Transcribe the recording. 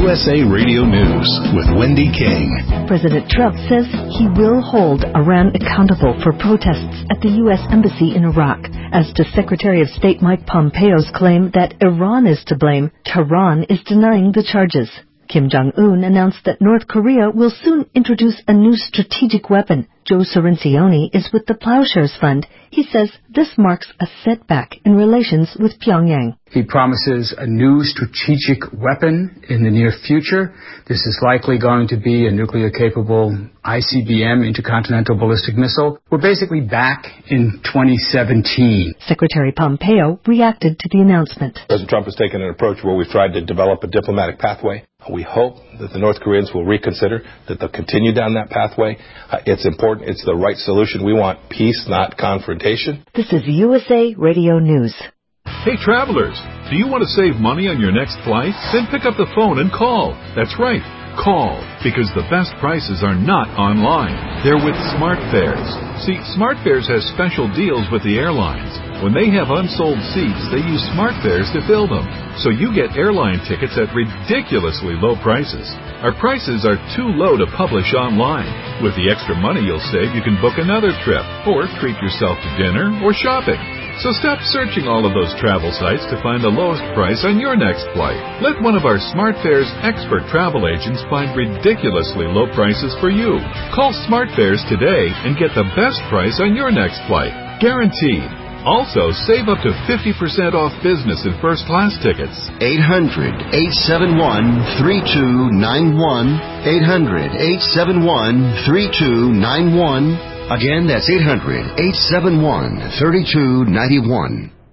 USA Radio News with Wendy King. President Trump says he will hold Iran accountable for protests at the U.S. Embassy in Iraq. As to Secretary of State Mike Pompeo's claim that Iran is to blame, Tehran is denying the charges. Kim Jong-un announced that North Korea will soon introduce a new strategic weapon. Joe Cirincione is with the Plowshares Fund. He says this marks a setback in relations with Pyongyang. He promises a new strategic weapon in the near future. This is likely going to be a nuclear-capable ICBM, intercontinental ballistic missile. We're basically back in 2017. Secretary Pompeo reacted to the announcement. President Trump has taken an approach where we've tried to develop a diplomatic pathway. We hope that the North Koreans will reconsider, that they'll continue down that pathway. It's important. It's the right solution. We want peace, not confrontation. This is USA Radio News. Hey, travelers, do you want to save money on your next flight? Then pick up the phone and call. That's right, call, because the best prices are not online. They're with SmartFares. See, SmartFares has special deals with the airlines. When they have unsold seats, they use SmartFares to fill them. So you get airline tickets at ridiculously low prices. Our prices are too low to publish online. With the extra money you'll save, you can book another trip, or treat yourself to dinner or shopping. So stop searching all of those travel sites to find the lowest price on your next flight. Let one of our SmartFares expert travel agents find ridiculously low prices for you. Call SmartFares today and get the best price on your next flight. Guaranteed. Also, save up to 50% off business and first-class tickets. 800-871-3291. 800-871-3291. Again, that's 800-871-3291.